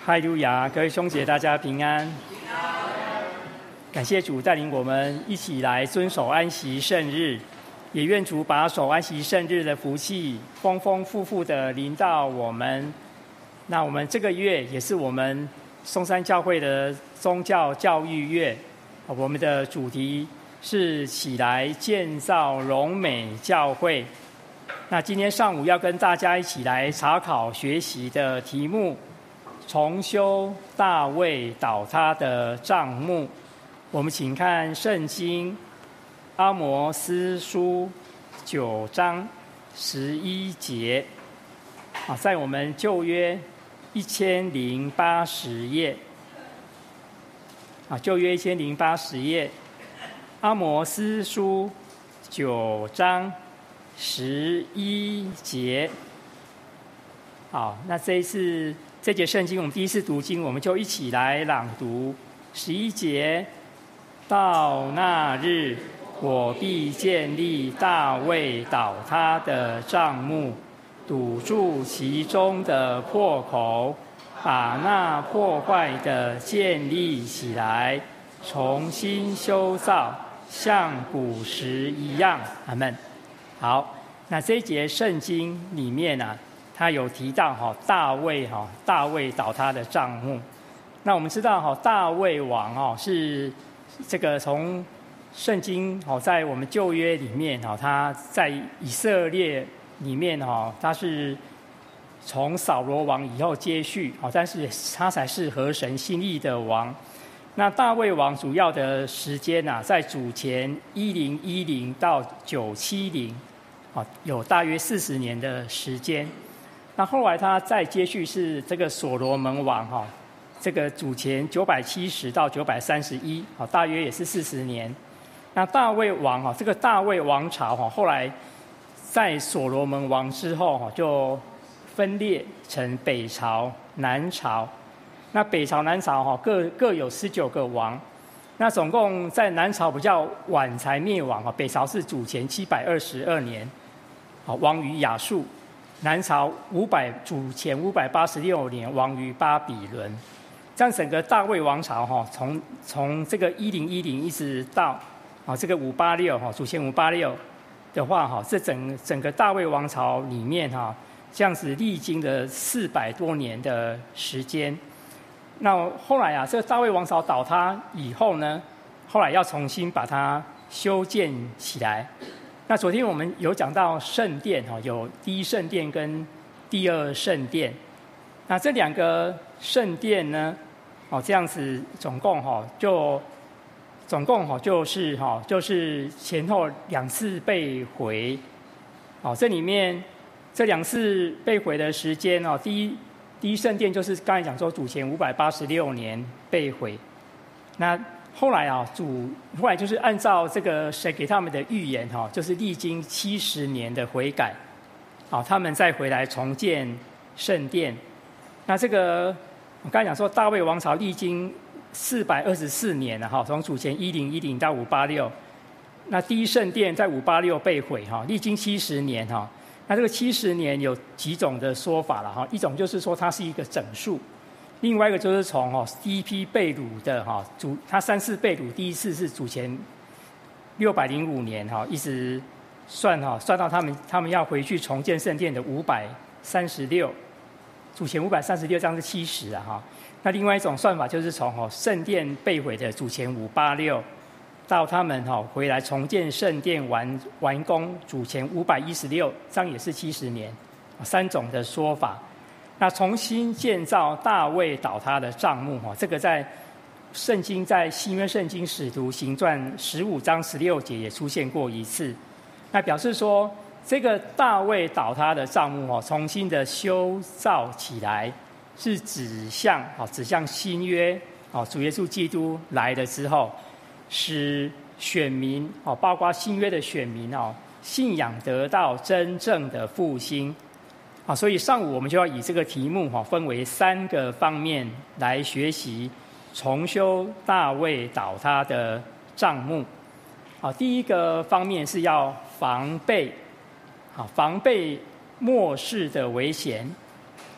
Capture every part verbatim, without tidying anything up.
哈利路亚，各位兄姐，大家平安。感谢主带领我们一起来遵守安息圣日，也愿主把守安息圣日的福气丰丰富富的临到我们。那我们这个月也是我们松山教会的宗教教育月，我们的主题是起来建造荣美教会。那今天上午要跟大家一起来查考学习的题目，重修大卫倒塌的帐幕。我们请看圣经阿摩司书九章十一节，啊，在我们旧约一千零八十页，啊，旧约一千零八十页，阿摩司书九章十一节。好，那这一次这节圣经我们第一次读经，我们就一起来朗读十一节。到那日，我必建立大卫倒塌的帐幕，堵住其中的破口，把那破坏的建立起来，重新修造，像古时一样。阿们。好，那这一节圣经里面啊，他有提到哈大卫哈大卫倒塌的帐幕。那我们知道哈大卫王哦是这个从圣经哦在我们旧约里面哈他在以色列里面哈他是从扫罗王以后接续哦，但是他才是合神心意的王。那大卫王主要的时间啊，在主前一零一零到九七零，啊，有大约四十年的时间。那后来他再接续是这个所罗门王哈，这个主前九百七十到九百三十一，啊，大约也是四十年。那大卫王哈，这个大卫王朝哈，后来在所罗门王之后哈，就分裂成北朝、南朝。那北朝、南朝哈各各有十九个王，那总共在南朝比较晚才灭亡哈，北朝是主前七百二十二年，啊亡于亚述，南朝五百主前五百八十六年亡于巴比伦。这样整个大卫王朝哈，从从这个一零一零一直到啊这个五八六哈，主前五八六的话哈，这整整个大卫王朝里面哈，这样子历经了四百多年的时间。那后来啊，这个大卫王朝倒塌以后呢，后来要重新把它修建起来。那昨天我们有讲到圣殿哈，有第一圣殿跟第二圣殿。那这两个圣殿呢，哦这样子总共哈就总共哈就是哈就是前后两次被毁。哦，这里面这两次被毁的时间哦，第一。第一圣殿就是刚才讲说主前五百八十六年被毁，那后来啊主后来就是按照这个神给他们的预言哈，就是历经七十年的悔改，啊他们再回来重建圣殿。那这个我刚才讲说大卫王朝历经四百二十四年了哈，从主前一零一零到五八六，那第一圣殿在五八六被毁哈，历经七十年哈。那这个七十年有几种的说法了哈，一种就是说它是一个整数，另外一个就是从哈第一批被掳的哈主，它三次被掳，第一次是主前六百零五年哈，一直算哈算到他们他们要回去重建圣殿的五百三十六，主前五百三十六，这样是七十啊哈。那另外一种算法就是从哈圣殿被毁的主前五八六。到他们哈回来重建圣殿完完工，主前五百一十六，这样也是七十年，三种的说法。那重新建造大卫倒塌的帐幕哈，这个在圣经在新约圣经使徒行传十五章十六节也出现过一次。那表示说，这个大卫倒塌的帐幕哈，重新的修造起来，是指向啊指向新约啊主耶稣基督来了之后。使选民哦，包括新约的选民哦，信仰得到真正的复兴啊，所以上午我们就要以这个题目哈，分为三个方面来学习重修大卫倒塌的帐幕。啊，第一个方面是要防备，啊，防备末世的危险。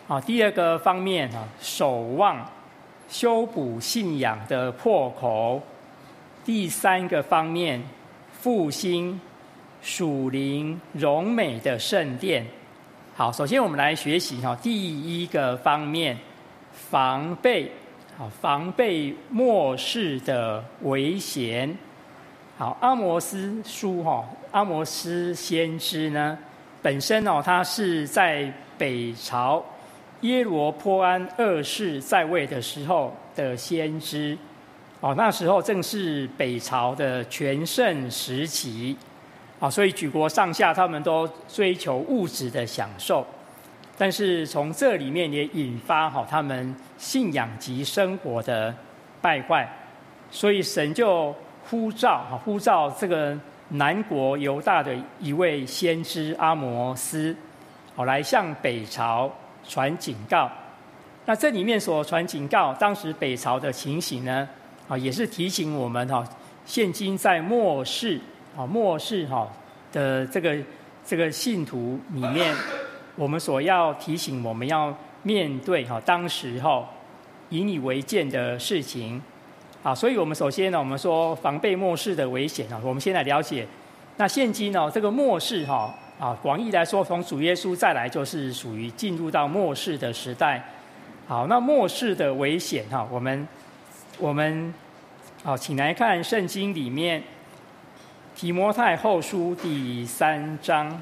啊，第二个方面啊，守望修补信仰的破口；第三个方面，复兴属灵荣美的圣殿。好，首先我们来学习哈，第一个方面，防备好，防备末世的危险。好，阿摩斯书哈，阿摩斯先知呢，本身哦，他是在北朝耶罗波安二世在位的时候的先知，哦，那时候正是北朝的全盛时期，啊，所以举国上下他们都追求物质的享受，但是从这里面也引发好他们信仰及生活的败坏，所以神就呼召呼召这个南国犹大的一位先知阿摩斯，好来向北朝传警告。那这里面所传警告当时北朝的情形呢，啊，也是提醒我们哈，现今在末世啊末世哈的这个这个信徒里面，我们所要提醒我们要面对哈当时哈引以为戒的事情。啊，所以我们首先呢，我们说防备末世的危险啊，我们先来了解。那现今呢，这个末世哈啊，广义来说，从主耶稣再来就是属于进入到末世的时代。好，那末世的危险哈，我们我们好，请来看圣经里面提摩太后书第三章。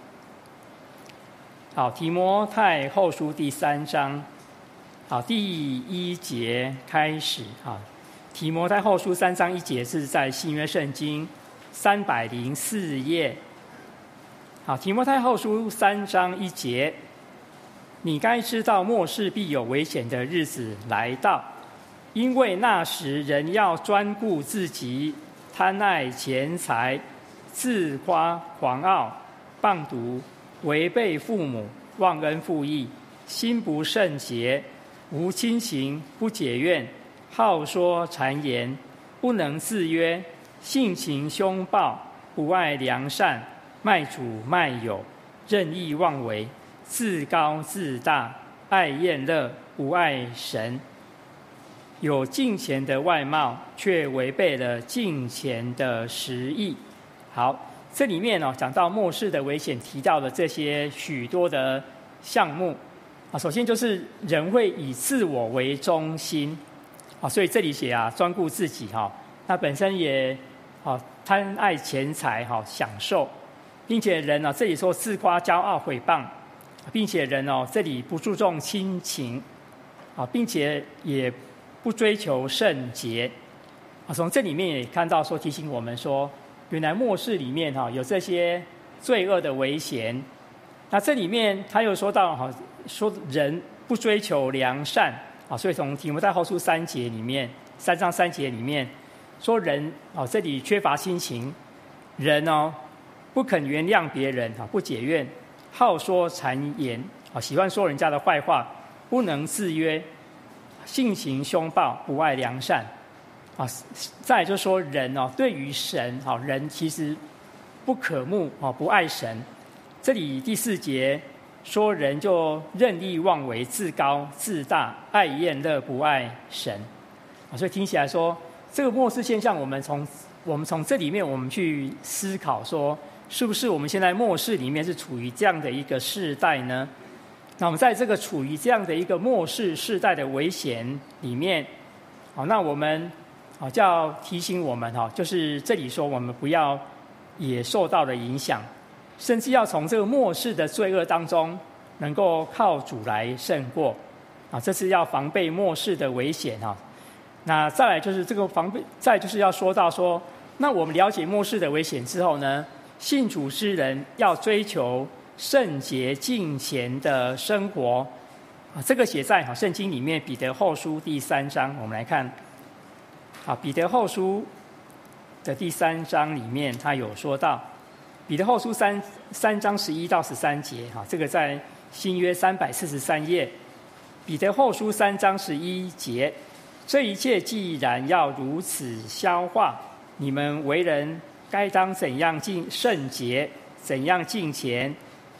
好，提摩太后书第三章，好，第一节开始啊。提摩太后书三章一节是在新约圣经三百零四页。好，提摩太后书三章一节，你该知道末世必有危险的日子来到，因为那时人要专顾自己，贪爱钱财，自夸狂傲，谤毒，违背父母，忘恩负义，心不圣洁，无亲情，不解怨，好说谗言，不能自约，性情凶暴，不爱良善，卖主卖友，任意妄为，自高自大，爱厌乐，不爱神，有敬虔的外貌，却违背了敬虔的实意。好，这里面哦讲到末世的危险，提到了这些许多的项目啊。首先就是人会以自我为中心啊，所以这里写啊，专顾自己哈，那本身也啊贪爱钱财哈，享受，并且人呢这里说自夸骄傲毁谤，并且人哦这里不注重亲情啊，并且也不追求圣洁啊。从这里面也看到说提醒我们说，原来末世里面哈有这些罪恶的危险。那这里面他又说到哈，说人不追求良善啊，所以从提摩太后书三节里面，三章三节里面说人啊，这里缺乏亲情，人哦不肯原谅别人啊，不解怨，好说谗言啊，喜欢说人家的坏话，不能自约，性情凶暴，不爱良善啊。再来就是说人哦，对于神啊，人其实不可慕啊，不爱神。这里第四节说人就任意妄为，自高自大，爱厌乐，不爱神啊。所以听起来说这个末世现象，我们从我们从这里面我们去思考说，是不是我们现在末世里面是处于这样的一个世代呢？那我们在这个处于这样的一个末世世代的危险里面，好，那我们好就要提醒我们哈，就是这里说我们不要也受到了影响，甚至要从这个末世的罪恶当中，能够靠主来胜过啊，这是要防备末世的危险哈。那再来就是这个防备，再就是要说到说，那我们了解末世的危险之后呢，信主之人要追求圣洁敬虔的生活啊，这个写在哈圣经里面彼得后书第三章，我们来看啊，彼得后书的第三章里面，他有说到彼得后书三三章十一到十三节哈，这个在新约三百四十三页，彼得后书三章十一节，这一切既然要如此消化，你们为人该当怎样敬圣洁，怎样敬虔，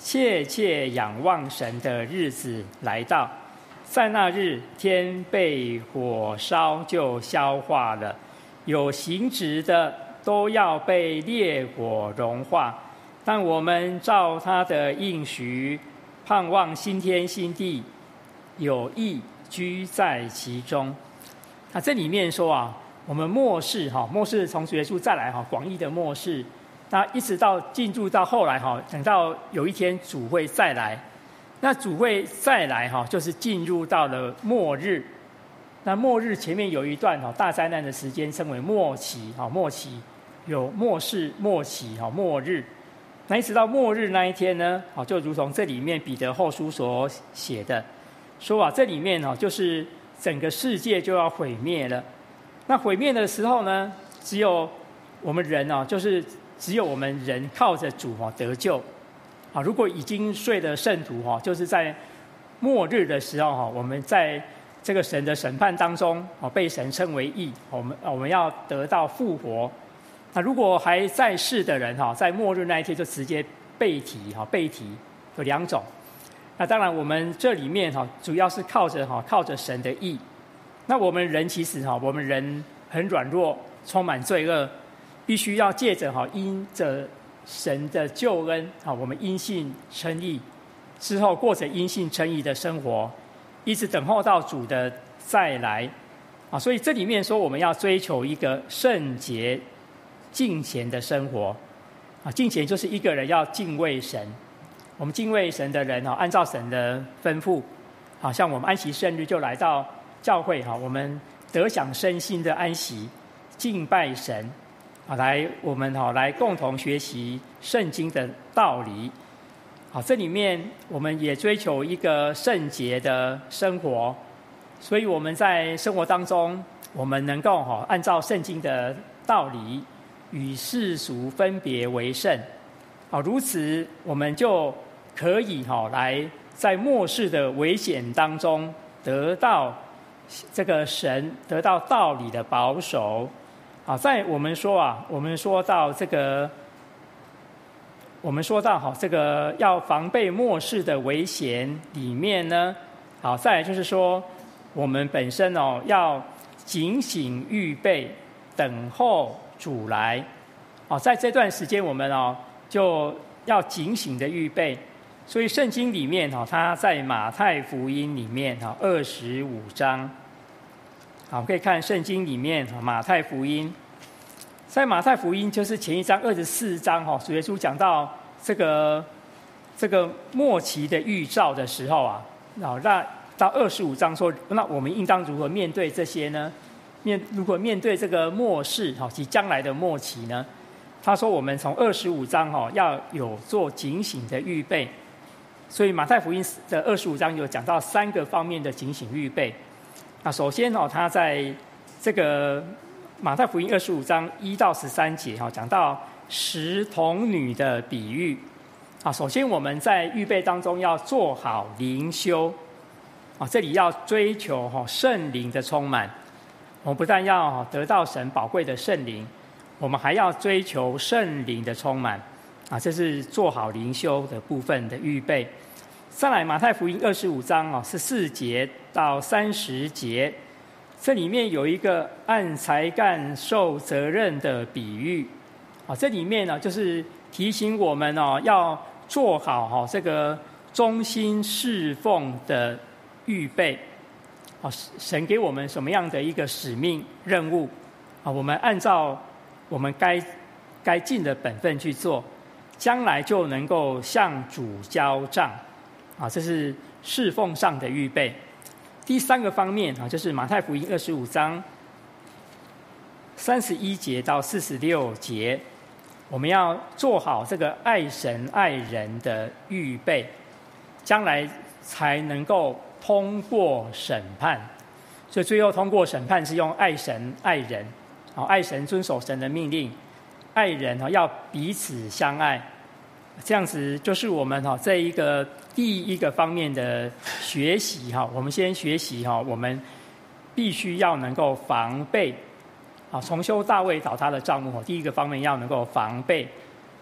切切仰望神的日子来到。在那日，天被火烧就消化了，有形质的都要被烈火融化。但我们照他的应许，盼望新天新地，有义居在其中。那这里面说啊，我们末世哈，末世从主耶稣再来哈，广义的末世，那一直到进入到后来哈，等到有一天主会再来，那主会再来哈，就是进入到了末日。那末日前面有一段哈大灾难的时间，称为末期哈，末期有末世、末期哈、末日。那一直到末日那一天呢，好，就如同这里面彼得后书所写的，说啊，这里面哈就是整个世界就要毁灭了。那毁灭的时候呢，只有我们人啊，就是只有我们人靠着主哈得救。啊，如果已经睡的圣徒哈，就是在末日的时候哈，我们在这个神的审判当中啊，被神称为义，我们我们要得到复活。那如果还在世的人哈，在末日那一天就直接被提哈，被提有两种。那当然我们这里面哈，主要是靠着哈，靠着神的义。那我们人其实哈，我们人很软弱，充满罪恶，必须要借着哈，因着神的救恩啊，我们因信称义之后，过着因信称义的生活，一直等候到主的再来啊。所以这里面说，我们要追求一个圣洁敬虔的生活啊。敬虔就是一个人要敬畏神。我们敬畏神的人啊，按照神的吩咐，好像我们安息圣日就来到教会哈，我们得享身心的安息，敬拜神。好，来我们好来共同学习圣经的道理。好，这里面我们也追求一个圣洁的生活，所以我们在生活当中，我们能够哈按照圣经的道理，与世俗分别为圣。好，如此我们就可以哈来在末世的危险当中得到这个神得到道理的保守。好，在我们说啊，我们说到这个，我们说到好，这个要防备末世的危险里面呢，好，再来就是说，我们本身哦要警醒预备，等候主来。好，在这段时间我们哦就要警醒的预备。所以圣经里面哈，它在马太福音里面哈二十五章。好，可以看圣经里面马太福音，在马太福音就是前一章二十四章哈，主耶稣讲到这个这个末期的预兆的时候啊，好，那到二十五章说，那我们应当如何面对这些呢？面如何面对这个末世哈及将来的末期呢？他说我们从二十五章哈要有做警醒的预备，所以马太福音的二十五章有讲到三个方面的警醒预备。那首先哦，他在这个马太福音二十五章一到十三节哈，讲到十童女的比喻啊。首先我们在预备当中要做好灵修啊，这里要追求哈圣灵的充满。我们不但要得到神宝贵的圣灵，我们还要追求圣灵的充满啊，这是做好灵修的部分的预备。再来马太福音二十五章啊十四节到三十节，这里面有一个按才干受责任的比喻啊，这里面呢就是提醒我们哦要做好哈这个忠心侍奉的预备啊，神给我们什么样的一个使命任务啊，我们按照我们该该尽的本分去做，将来就能够向主交账啊，这是侍奉上的预备。第三个方面啊，就是马太福音二十五章三十一节到四十六节，我们要做好这个爱神爱人的预备，将来才能够通过审判。所以最后通过审判是用爱神爱人，好，爱神遵守神的命令，爱人要彼此相爱。这样子就是我们哈这一个第一个方面的学习哈，我们先学习哈，我们必须要能够防备啊，重修大卫倒塌的帐幕。第一个方面要能够防备，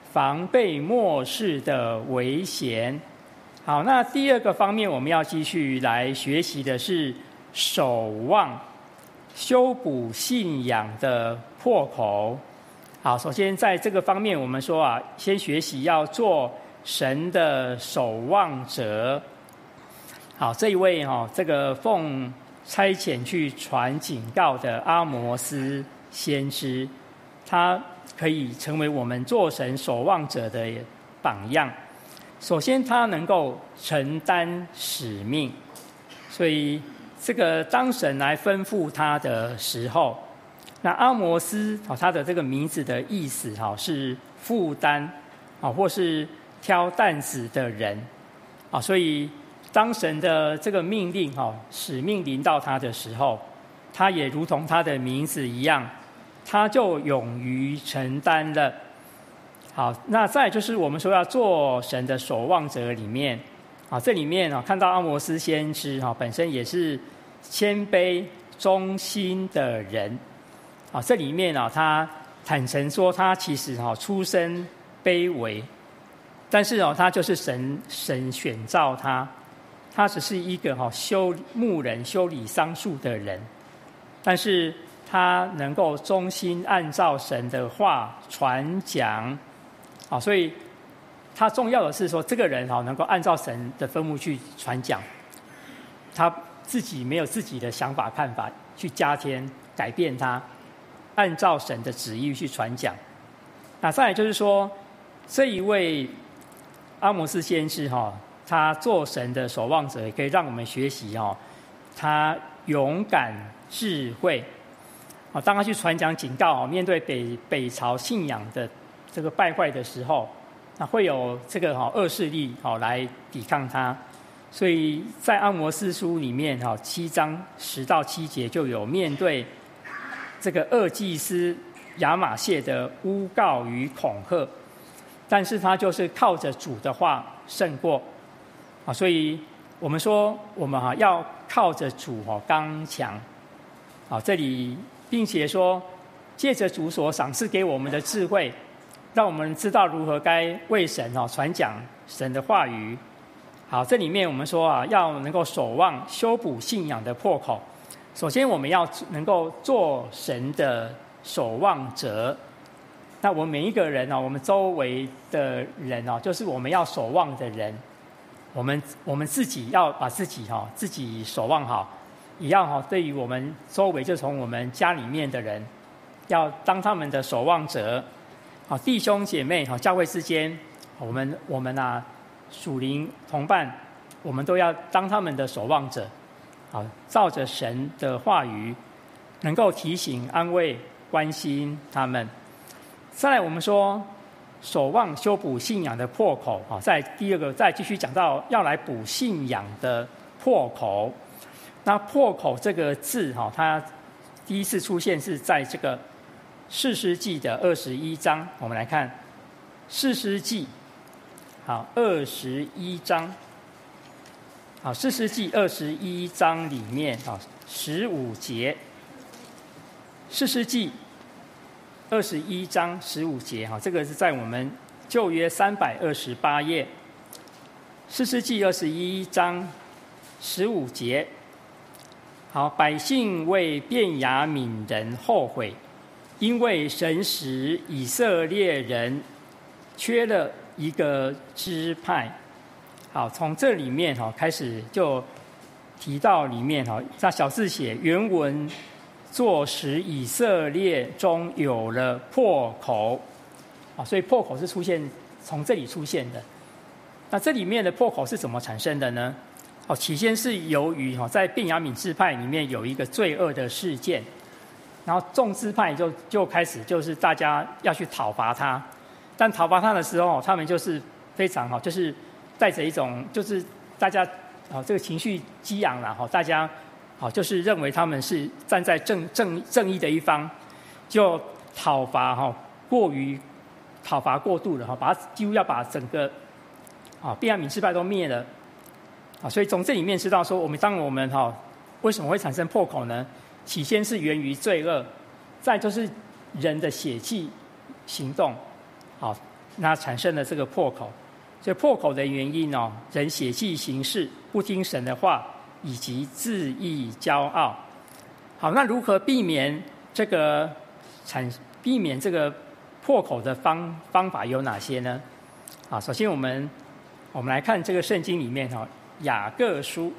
防备末世的危险。好，那第二个方面我们要继续来学习的是守望修补信仰的破口。好，首先在这个方面我们说啊，先学习要做神的守望者。好，这一位哈、哦，这个奉差遣去传警告的阿摩斯先知，他可以成为我们做神守望者的榜样。首先，他能够承担使命，所以这个当神来吩咐他的时候，那阿摩斯啊，他的这个名字的意思哈是负担啊，或是挑担子的人啊，所以当神的这个命令哈使命临到他的时候，他也如同他的名字一样，他就勇于承担了。好，那再来就是我们说要做神的守望者里面啊，这里面啊看到阿摩斯先知哈本身也是谦卑忠心的人啊，这里面啊他坦诚说他其实哈出身卑微，但是哦他就是神神选召他，他只是一个哈修牧人修理桑树的人，但是他能够忠心按照神的话传讲。好，所以他重要的是说，这个人哈能够按照神的吩咐去传讲，他自己没有自己的想法看法去加添改变他，按照神的旨意去传讲。那再来就是说，这一位阿摩斯先知哈，他做神的守望者，也可以让我们学习哈，他勇敢智慧啊，当他去传讲警告，面对北北朝信仰的这个败坏的时候，那会有这个哈恶势力好来抵抗他，所以在阿摩司书里面哈七章十到七节就有面对这个恶祭司亚玛谢的诬告与恐吓，但是他就是靠着主的话胜过啊，所以我们说我们哈要靠着主哈刚强啊，这里并且说借着主所赏赐给我们的智慧，让我们知道如何该为神哦传讲神的话语。好，这里面我们说啊，要能够守望修补信仰的破口。首先，我们要能够做神的守望者。那我们每一个人哦，我们周围的人哦，就是我们要守望的人。我们我们自己要把自己哈自己守望好，也要哈对于我们周围，就从我们家里面的人，要当他们的守望者。好，弟兄姐妹，好，教会之间，我们我们啊，属灵同伴，我们都要当他们的守望者，好，照着神的话语，能够提醒、安慰、关心他们。再来，我们说守望修补信仰的破口，好，在第二个，再继续讲到要来补信仰的破口。那破口这个字，哈，它第一次出现是在这个士师记的二十一章，我们来看士师记，好，二十一章，好，士师记二十一章里面啊，十五节，士师记二十一章十五节，哈，这个是在我们旧约三百二十八页，士师记二十一章十五节，好，百姓为便雅悯人后悔。因为神使以色列人缺了一个支派，好，从这里面哈开始就提到里面哈，在小字写原文作使以色列中有了破口，啊，所以破口是出现从这里出现的。那这里面的破口是怎么产生的呢？哦，起先是由于哈在便雅悯支派里面有一个罪恶的事件。然后众支派就就开始就是大家要去讨伐他，但讨伐他的时候，他们就是非常好，就是带着一种就是大家啊这个情绪激昂了哈，大家好就是认为他们是站在正正正义的一方，就讨伐哈过于讨伐过度了哈，把几乎要把整个啊便雅悯支派都灭了啊，所以从这里面知道说，我们当我们哈为什么会产生破口呢？起先是源于罪恶，再就是人的血气行动，好， 那产生了这个破口。所以破口的原因哦，人血气行事，不听神的话，以及自意骄傲。好，那如何避免这个产避免这个破口的方方法有哪些呢？啊，首先我们我们来看这个圣经里面哈，雅各书。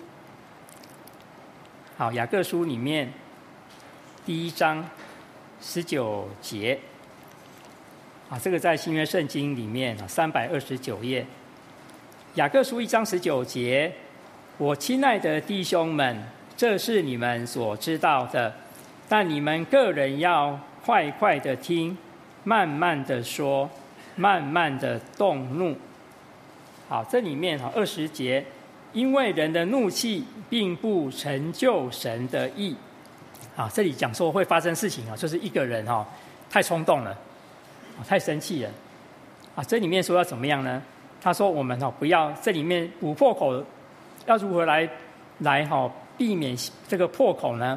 好，雅各书里面第一章十九节。啊，这个在新约圣经里面啊，三百二十九页，雅各书一章十九节，我亲爱的弟兄们，这是你们所知道的，但你们个人要快快的听，慢慢的说，慢慢的动怒。好，这里面哈二十节，因为人的怒气并不成就神的义。啊，这里讲说会发生事情啊，就是一个人哈太冲动了。太生气了，啊！这里面说要怎么样呢？他说我们哈不要这里面补破口，要如何来来哈避免这个破口呢？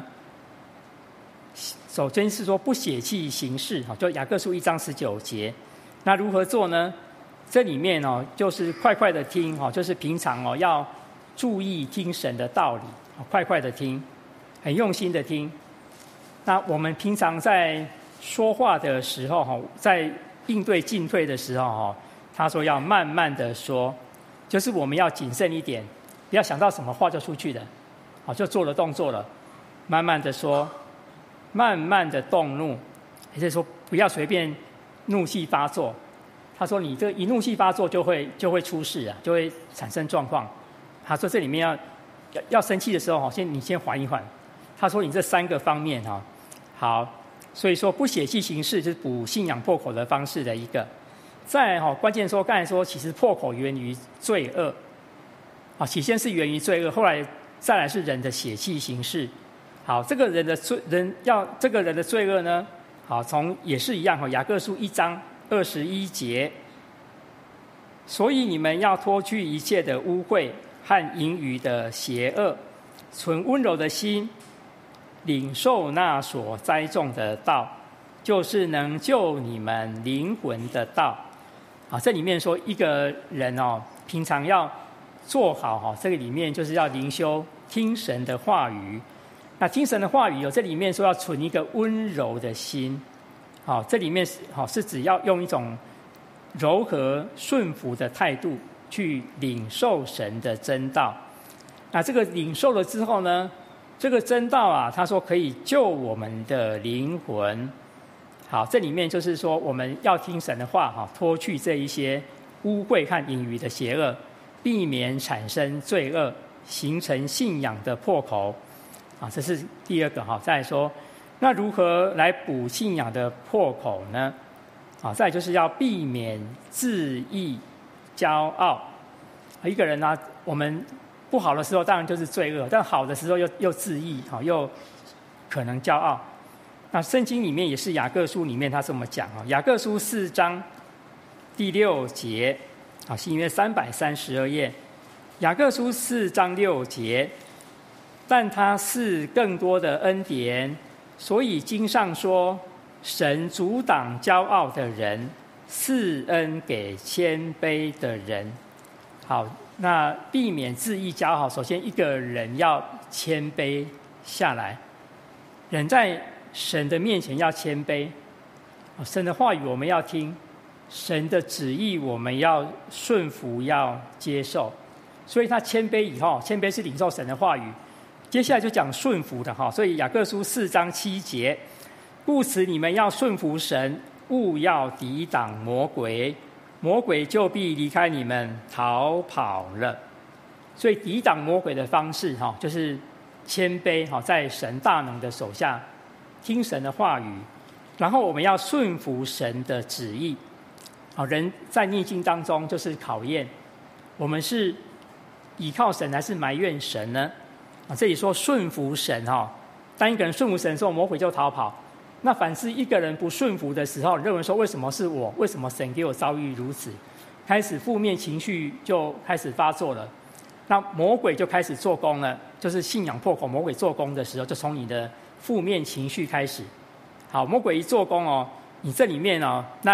首先是说不血气行事，哈，就雅各书一章十九节。那如何做呢？这里面哦就是快快的听，哈，就是平常哦要注意听神的道理，快快的听，很用心的听。那我们平常在说话的时候，在应对进退的时候，他说要慢慢的说，就是我们要谨慎一点，不要想到什么话就出去了，就做了动作了，慢慢的说，慢慢的动怒，也就是说不要随便怒气发作。他说你这一怒气发作就会就会出事啊，就会产生状况。他说这里面要要要生气的时候，先你先缓一缓。他说你这三个方面哈，好。所以说不血气行事就是补信仰破口的方式的一个。再来哈，关键说刚才说其实破口源于罪恶，啊，起先是源于罪恶，后来再来是人的血气行事。好，这个人的罪人要这个人的罪恶呢，好，从也是一样哈，雅各书一章二十一节，所以你们要脱去一切的污秽和淫语的邪恶，存温柔的心。领受那所栽种的道，就是能救你们灵魂的道。啊，这里面说一个人哦，平常要做好哈，这个里面就是要灵修听神的话语。那听神的话语，有这里面说要存一个温柔的心。好，这里面好是指要用一种柔和顺服的态度去领受神的真道。那这个领受了之后呢？这个真道啊，他说可以救我们的灵魂。好，这里面就是说我们要听神的话哈，脱去这一些污秽和淫余的邪恶，避免产生罪恶，形成信仰的破口。啊，这是第二个哈。再来说，那如何来补信仰的破口呢？啊，再来就是要避免自意骄傲。一个人呢、啊，我们不好的时候当然就是罪恶，但好的时候又又自义，好又可能骄傲。那圣经里面也是雅各书里面他这么讲啊，雅各书四章第六节，啊，新约三百三十二页，雅各书四章六节，但他是更多的恩典，所以经上说，神阻挡骄傲的人，赐恩给谦卑的人。好，那避免自义骄傲，首先一个人要谦卑下来，人在神的面前要谦卑，神的话语我们要听，神的旨意我们要顺服，要接受。所以他谦卑以后，谦卑是领受神的话语。接下来就讲顺服的哈，所以雅各书四章七节，故此你们要顺服神，勿要抵挡魔鬼，魔鬼就必离开你们逃跑了。所以抵挡魔鬼的方式哈，就是谦卑哈，在神大能的手下听神的话语，然后我们要顺服神的旨意。好，人在逆境当中就是考验我们是倚靠神还是埋怨神呢？啊，这里说顺服神哈，当一个人顺服神的时候，魔鬼就逃跑。那凡是一个人不顺服的时候，认为说为什么是我？为什么神给我遭遇如此？开始负面情绪就开始发作了。那魔鬼就开始做工了，就是信仰破口，魔鬼做工的时候，就从你的负面情绪开始。好，魔鬼一做工哦，你这里面哦，那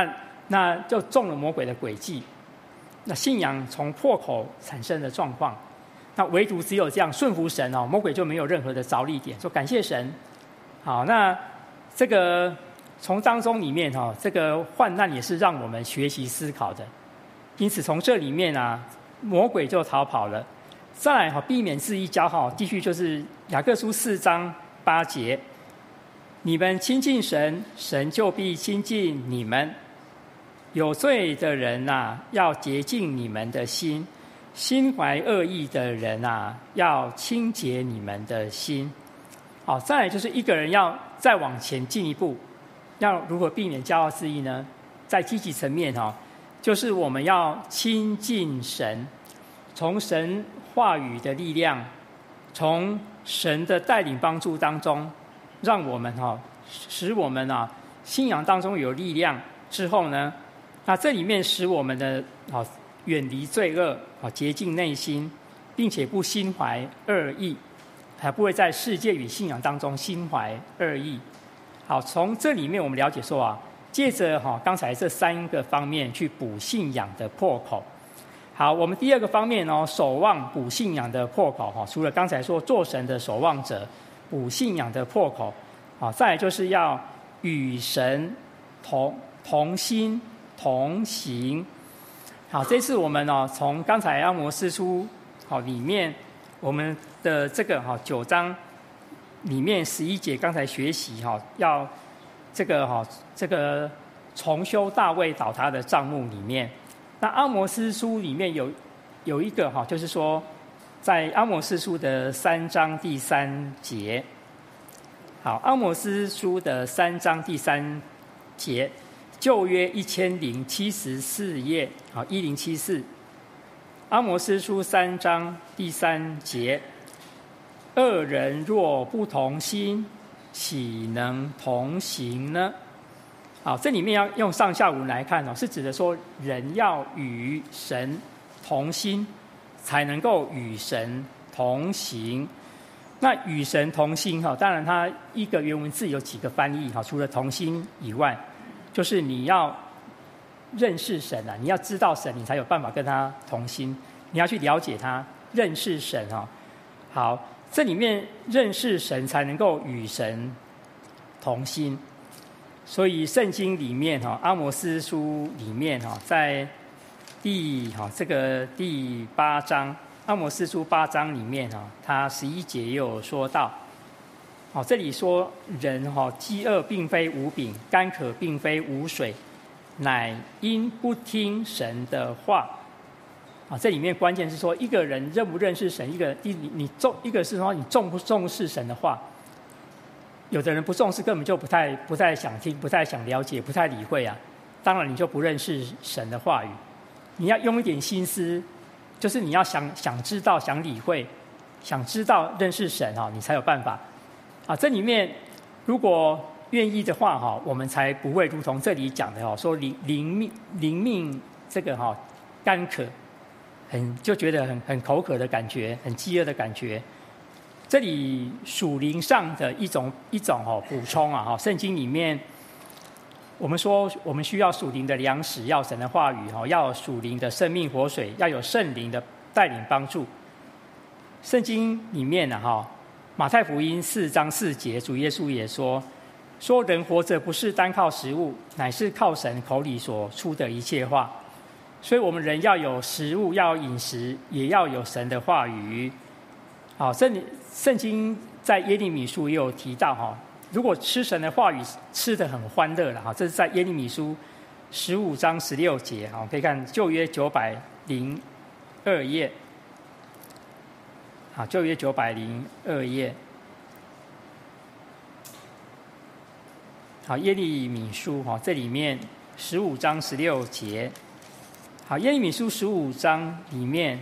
那就中了魔鬼的诡计。那信仰从破口产生的状况，那唯独只有这样顺服神哦，魔鬼就没有任何的着力点。说感谢神，好，那这个从当中里面哈、哦，这个患难也是让我们学习思考的。因此从这里面啊，魔鬼就逃跑了。再来哈，避免自意骄傲，继续就是雅各书四章八节，你们亲近神，神就必亲近你们。有罪的人啊，要洁净你们的心；心怀恶意的人啊，要清洁你们的心。好，再来就是一个人要再往前进一步，要如何避免骄傲自义呢？在积极层面哈，就是我们要亲近神，从神话语的力量，从神的带领帮助当中，让我们哈，使我们啊信仰当中有力量之后呢，那这里面使我们的啊远离罪恶，啊洁净内心，并且不心怀恶意，还不会在世界与信仰当中心怀恶意。好，从这里面我们了解说啊，借着哈刚才这三个方面去补信仰的破口。好，我们第二个方面哦，守望补信仰的破口哈，除了刚才说做神的守望者，补信仰的破口，好，再来就是要与神同同心。同行。好，这次我们哦，从刚才阿摩司书好里面，我们的这个哈九章里面十一节，刚才学习哈，要这个哈这个重修大卫倒塌的帐幕里面，那阿摩司书里面有有一个哈，就是说在阿摩司书的三章第三节，好，阿摩司书的三章第三节。旧约一千零七十四页，好，一零七四，阿摩司书三章第三节，二人若不同心，岂能同行呢？好，这里面要用上下文来看哦，是指的说人要与神同心，才能够与神同行。那与神同心哈，当然它一个原文字有几个翻译哈，除了同心以外。就是你要认识神啊，你要知道神，你才有办法跟他同心。你要去了解他，认识神啊。好，这里面认识神才能够与神同心。所以圣经里面哈，阿摩司书里面哈，在第哈这个第八章，阿摩司书八章里面哈，他十一节也有说到。好，这里说人哈饥饿并非无饼，干渴并非无水，乃因不听神的话。啊，这里面关键是说一个人认不认识神，一个你你重一个是说你重不重视神的话。有的人不重视，根本就不太不太想听，不太想了解，不太理会啊。当然你就不认识神的话语。你要用一点心思，就是你要想想知道、想理会、想知道认识神哈，你才有办法。啊，这里面如果愿意的话哈，我们才不会如同这里讲的哈，说灵灵命灵命这个哈干渴，很就觉得很很口渴的感觉，很饥饿的感觉。这里属灵上的一种一种哈补充啊哈，圣经里面我们说我们需要属灵的粮食，要神的话语哈，要有属灵的生命活水，要有圣灵的带领帮助。圣经里面呢哈。马太福音四章四节，主耶稣也说：“说人活着不是单靠食物，乃是靠神口里所出的一切话。”所以，我们人要有食物，要有饮食，也要有神的话语。好，圣圣经在耶利米书也有提到哈，如果吃神的话语吃得很欢乐了哈，这是在耶利米书十五章十六节哈，可以看旧约九百零二页。好，旧约九百零二页。好，耶利米书哈，这里面十五章十六节。好，耶利米书十五章里面，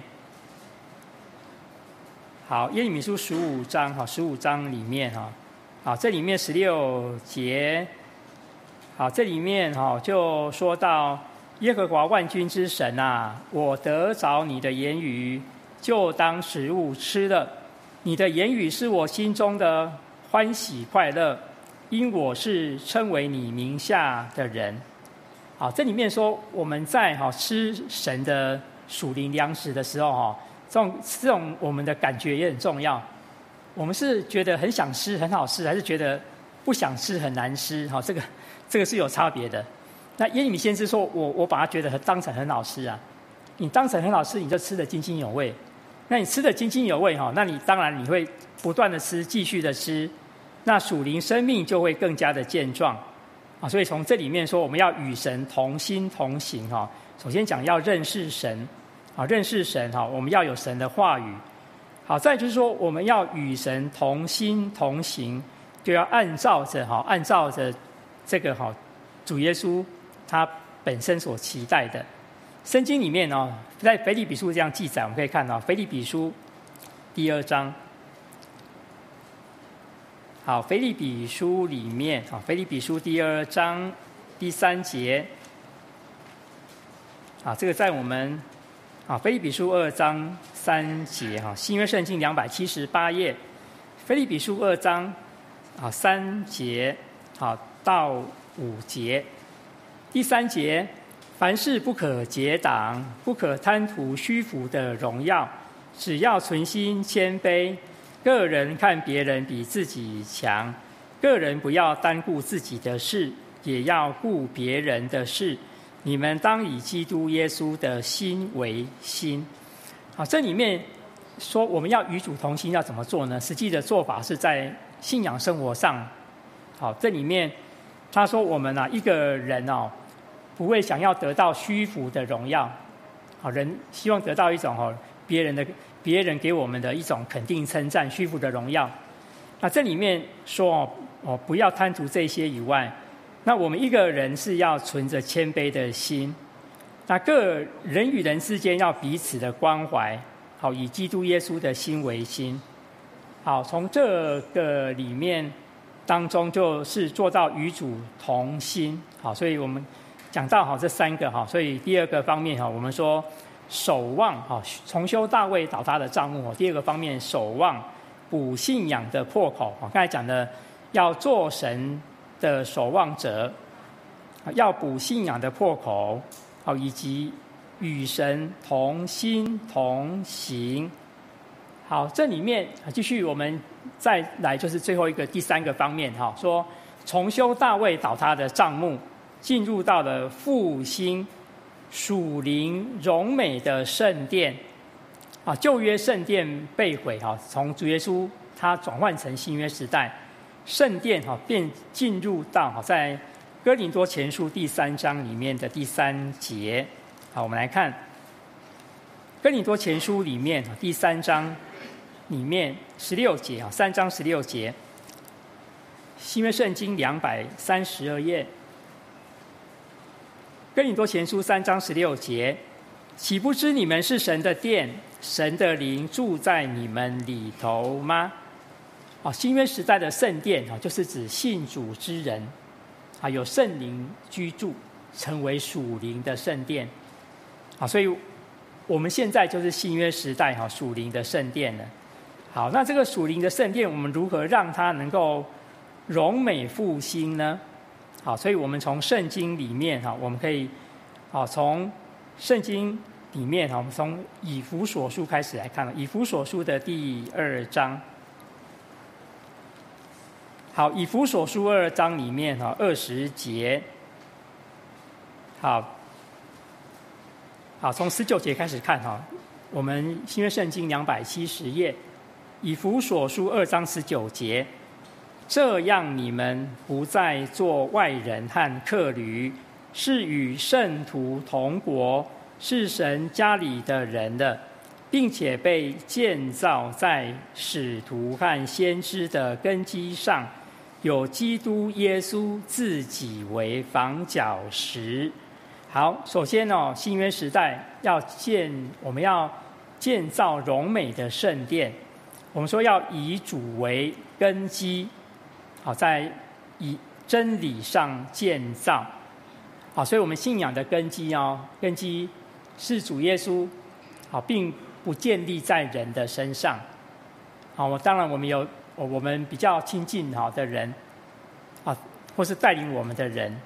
好，耶利米书十五章哈，十五章里面哈，好，这里面十六节，好，这里面哈就说到耶和华万军之神啊，我得着你的言语。就当食物吃了，你的言语是我心中的欢喜快乐，因我是称为你名下的人。 好，这里面说我们在哈吃神的属灵粮食的时候哈，这种这种我们的感觉也很重要。我们是觉得很想吃很好吃，还是觉得不想吃很难吃？哈，这个这个是有差别的。那耶利米先知说我我把它觉得当成很好吃啊，你当成很好吃，你就吃得津津有味。那你吃得津津有味哈，那你当然你会不断的吃，继续的吃，那属灵生命就会更加的健壮。啊，所以从这里面说，我们要与神同心同行哈。首先讲要认识神，啊，认识神哈，我们要有神的话语。好，再就是说，我们要与神同心同行，就要按照着哈，按照着这个哈，主耶稣他本身所期待的。圣经里面哦，在腓立比书这样记载，我们可以看到腓立比书第二章。好，腓立比书里面，好，腓立比书第二章第三节，啊，这个在我们啊腓立比书二章三节哈，新约圣经两百七十八页，腓立比书二章啊三节好到五节，第三节，凡事不可结党，不可贪图虚浮的荣耀，只要存心谦卑。个人看别人比自己强，个人不要单顾自己的事，也要顾别人的事。你们当以基督耶稣的心为心。好，这里面说我们要与主同心，要怎么做呢？实际的做法是在信仰生活上。好，这里面他说我们啊，一个人哦，不会想要得到虚浮的荣耀。好，人希望得到一种哦别人的。别人给我们的一种肯定、称赞、虚浮的荣耀。那这里面说哦，哦，不要贪图这些以外，那我们一个人是要存着谦卑的心。那个人与人之间要彼此的关怀，好，以基督耶稣的心为心。好，从这个里面当中，就是做到与主同心。好，所以我们讲到好这三个哈，所以第二个方面哈，我们说。守望哈，重修大卫倒塌的帐幕。第二个方面，守望补信仰的破口。刚才讲的，要做神的守望者，要补信仰的破口，好，以及与神同心同行。好，这里面继续我们再来就是最后一个第三个方面哈，说重修大卫倒塌的帐幕，进入到了复兴。属灵荣美的圣殿，啊，旧约圣殿被毁哈，从主耶稣他转换成新约时代，圣殿哈便进入到哈在哥林多前书第三章里面的第三节，好，我们来看哥林多前书里面第三章里面十六节啊，三章十六节，新约圣经两百三十二页。哥林多前书三章十六节，岂不知你们是神的殿，神的灵住在你们里头吗？啊，新约时代的圣殿啊，就是指信主之人啊，有圣灵居住，成为属灵的圣殿啊，所以我们现在就是新约时代哈属灵的圣殿了。好，那这个属灵的圣殿，我们如何让它能够荣美复兴呢？好，所以我们从圣经里面哈，我们可以好从圣经里面哈，我们从以弗所书开始来看了。以弗所书的第二章，好，以弗所书二章里面哈二十节，好，好从十九节开始看哈，我们新约圣经两百七十页，以弗所书二章十九节。这样你们不再做外人和客旅，是与圣徒同国，是神家里的人的，并且被建造在使徒和先知的根基上，有基督耶稣自己为房角石。好，首先哦，新约时代要建，我们要建造荣美的圣殿，我们说要以主为根基。好，在以真理上建造，好，所以我们信仰的根基哦，根基是主耶稣，好，并不建立在人的身上。好，当然我们有我们比较亲近好的人，啊，或是带领我们的人，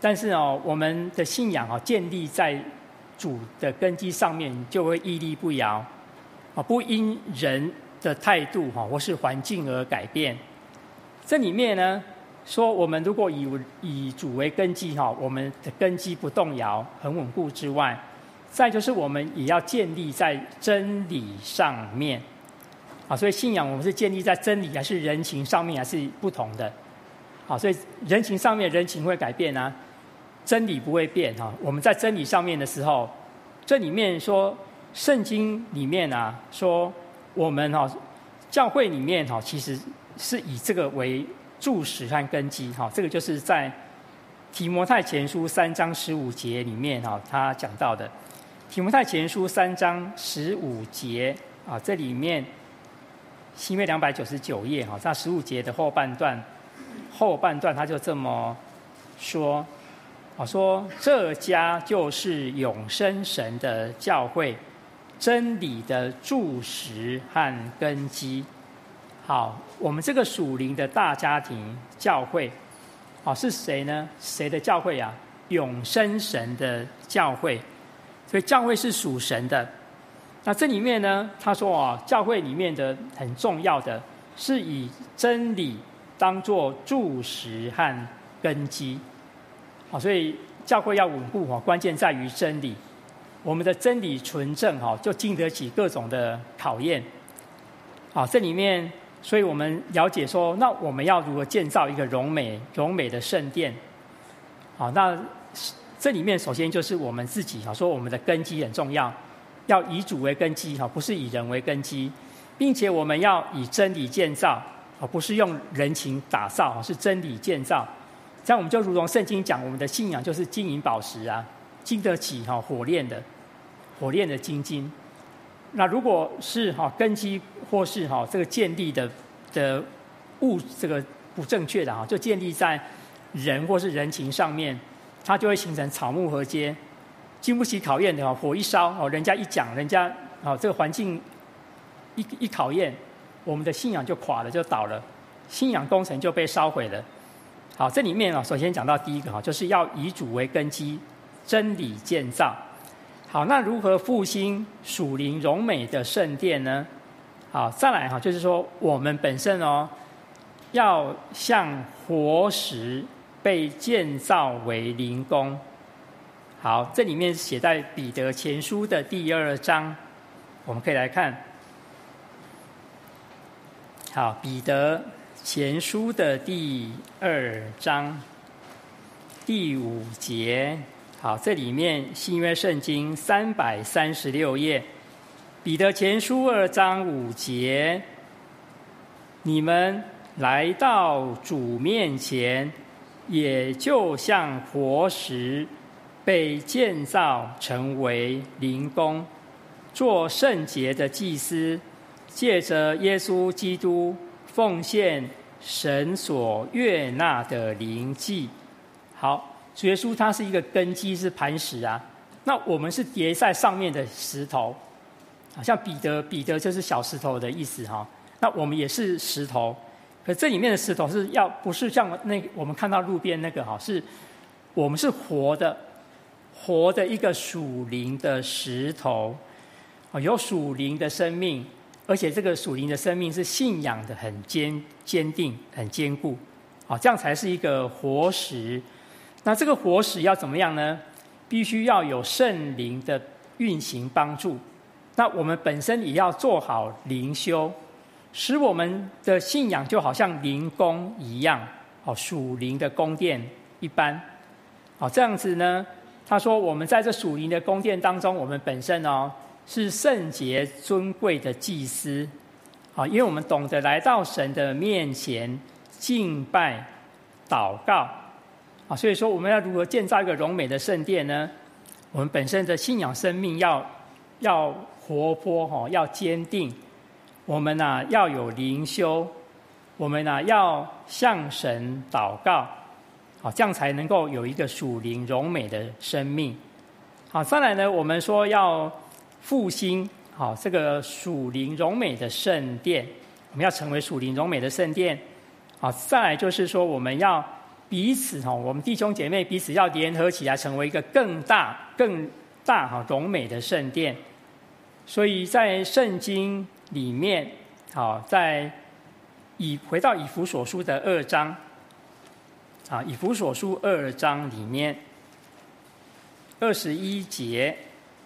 但是哦，我们的信仰哦，建立在主的根基上面，就会屹立不摇，啊，不因人的态度哈或是环境而改变。这里面呢，说我们如果以以主为根基哈，我们的根基不动摇，很稳固之外，再就是我们也要建立在真理上面。啊，所以信仰我们是建立在真理还是人情上面，还是不同的。好，所以人情上面人情会改变啊，真理不会变哈。我们在真理上面的时候，这里面说圣经里面啊，说我们哈教会里面哈，其实是以这个为柱石和根基哈。这个就是在提摩太前书三章十五节里面哈，他讲到的。提摩太前书三章十五节啊，这里面。新约两百九十九页哈，在十五节的后半段，后半段他就这么说，啊，说这家就是永生神的教会，真理的柱石和根基。好，我们这个属灵的大家庭教会，啊，是谁呢？谁的教会啊？永生神的教会，所以教会是属神的。那这里面呢，他说啊，教会里面的很重要的是以真理当作柱石和根基，好，所以教会要稳固哈，关键在于真理。我们的真理纯正哈，就经得起各种的考验。好，这里面，所以我们了解说，那我们要如何建造一个荣美、荣美的圣殿？好，那这里面首先就是我们自己哈，说我们的根基很重要。要以主为根基，不是以人为根基，并且我们要以真理建造，不是用人情打造，是真理建造。这样我们就如同圣经讲，我们的信仰就是金银宝石啊，经得起火炼的火炼的金金。那如果是根基或是这个建立的的物这个不正确的，就建立在人或是人情上面，它就会形成草木合接。经不起考验的火一烧，人家一讲，人家这个环境一一考验，我们的信仰就垮了，就倒了，信仰工程就被烧毁了。好，这里面首先讲到第一个就是要以主为根基，真理建造。好，那如何复兴属灵荣美的圣殿呢？好，再来哈，就是说我们本身哦，要像活石被建造为灵宫。好，这里面写在彼得前书的第二章，我们可以来看。好，彼得前书的第二章第五节。好，这里面新约圣经三百三十六页，彼得前书二章五节，你们来到主面前，也就像活石。被建造成为灵宫，做圣洁的祭司，借着耶稣基督奉献神所悦纳的灵祭。好，主耶稣他是一个根基，是磐石啊。那我们是叠在上面的石头，好像彼得，彼得就是小石头的意思哈。那我们也是石头，可这里面的石头是要不是像那个我们看到路边那个哈，是我们是活的。活的一个属灵的石头，有属灵的生命，而且这个属灵的生命是信仰的很坚坚定、很坚固，这样才是一个活石。那这个活石要怎么样呢？必须要有圣灵的运行帮助。那我们本身也要做好灵修，使我们的信仰就好像灵宫一样，属灵的宫殿一般。这样子呢？他说：“我们在这属灵的宫殿当中，我们本身哦是圣洁尊贵的祭司，啊，因为我们懂得来到神的面前敬拜、祷告，啊，所以说我们要如何建造一个荣美的圣殿呢？我们本身的信仰生命要要活泼哈，要坚定。我们呐、啊、要有灵修，我们呐、啊、要向神祷告。”好，这样才能够有一个属灵荣美的生命。好，再来呢，我们说要复兴好这个属灵荣美的圣殿，我们要成为属灵荣美的圣殿。好，再来就是说我们要彼此哈，我们弟兄姐妹彼此要联合起来，成为一个更大、更大哈荣美的圣殿。所以在圣经里面，好，在以回到以弗所书的二章，啊，以弗所书二章里面二十一节，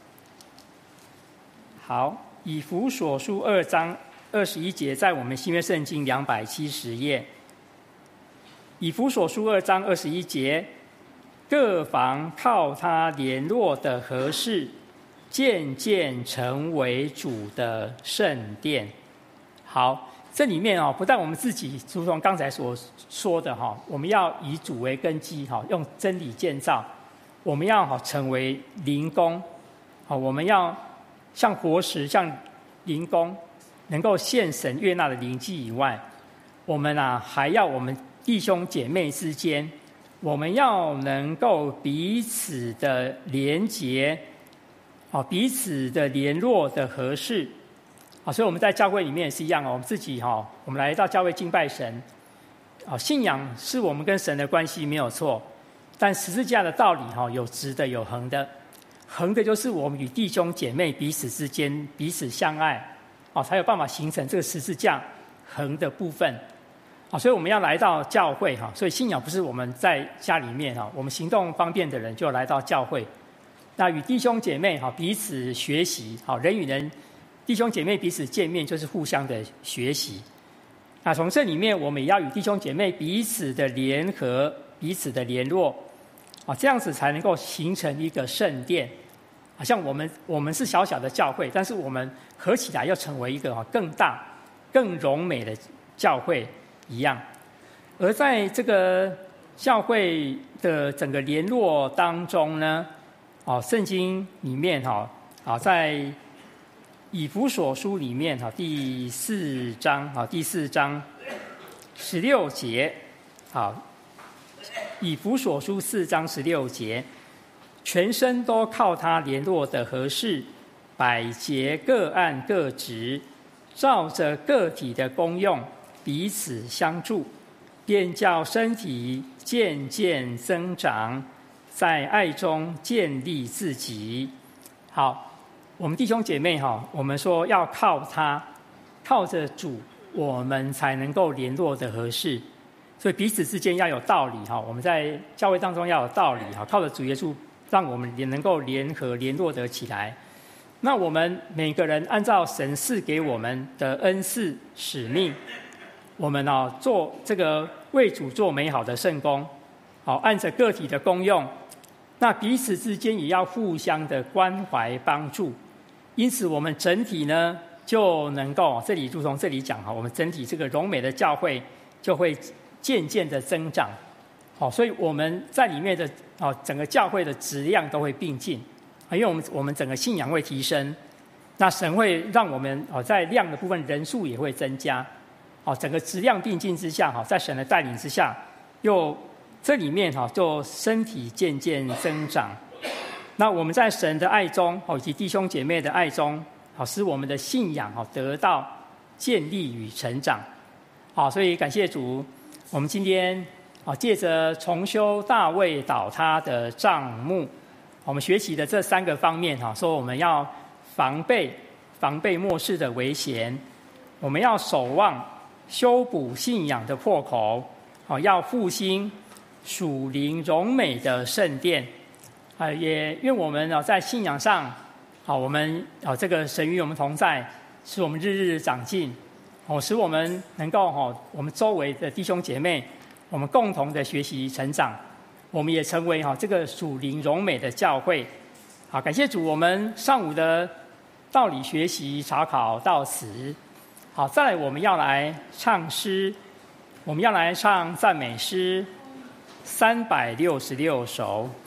好，以弗所书二章二十一节，在我们新约圣经两百七十页。以弗所书二章二十一节，各房靠他联络的合适，渐渐成为主的圣殿。好，这里面哦，不但我们自己，如同刚才所说的哈，我们要以主为根基哈，用真理建造。我们要好成为灵宫，好，我们要像活石，像灵宫，能够献神悦纳的灵祭以外，我们啊还要我们弟兄姐妹之间，我们要能够彼此的连结。好，彼此的联络的合适，好，所以我们在教会里面也是一样哦。我们自己哈，我们来到教会敬拜神，啊，信仰是我们跟神的关系没有错，但十字架的道理哈，有直的有横的，横的就是我们与弟兄姐妹彼此之间彼此相爱，哦，才有办法形成这个十字架横的部分，啊，所以我们要来到教会哈，所以信仰不是我们在家里面哈，我们行动方便的人就来到教会。那与弟兄姐妹哈彼此学习，好，人与人弟兄姐妹彼此见面就是互相的学习。那从这里面，我们也要与弟兄姐妹彼此的联合、彼此的联络，啊，这样子才能够形成一个圣殿。好像我们我们是小小的教会，但是我们合起来要成为一个更大、更荣美的教会一样。而在这个教会的整个联络当中呢，哦，圣经里面哈，啊，在以弗所书里面哈，第四章啊，第四章十六节，好，以弗所书四章十六节，全身都靠他联络的合适，百节各按各职，照着个体的功用彼此相助，便叫身体渐渐增长，在爱中建立自己。好，我们弟兄姐妹哈，我们说要靠他，靠着主，我们才能够联络的合适。所以彼此之间要有道理哈，我们在教会当中要有道理哈，靠着主耶稣，让我们也能够联合联络得起来。那我们每个人按照神赐给我们的恩赐使命，我们啊做这个为主做美好的圣工，好，按着个体的功用。那彼此之间也要互相的关怀帮助，因此我们整体呢就能够，这里如同这里讲哈，我们整体这个荣美的教会就会渐渐的增长，好，所以我们在里面的啊整个教会的质量都会并进，因为我们我们整个信仰会提升，那神会让我们哦在量的部分人数也会增加，哦整个质量并进之下哈，在神的带领之下又。这里面哈，就身体渐渐增长。那我们在神的爱中，以及弟兄姐妹的爱中，好，使我们的信仰哈得到建立与成长。好，所以感谢主，我们今天啊借着重修大卫倒塌的帐幕，我们学习的这三个方面哈，说我们要防备防备末世的危险，我们要守望修补信仰的破口，好，要复兴属灵荣美的圣殿，啊，也愿我们啊在信仰上，好，我们啊这个神与我们同在，使我们日日长进，哦，使我们能够哈，我们周围的弟兄姐妹，我们共同的学习成长，我们也成为哈这个属灵荣美的教会。好，感谢主，我们上午的道理学习查考到此。好，再来我们要来唱诗，我们要来唱赞美诗三百六十六首。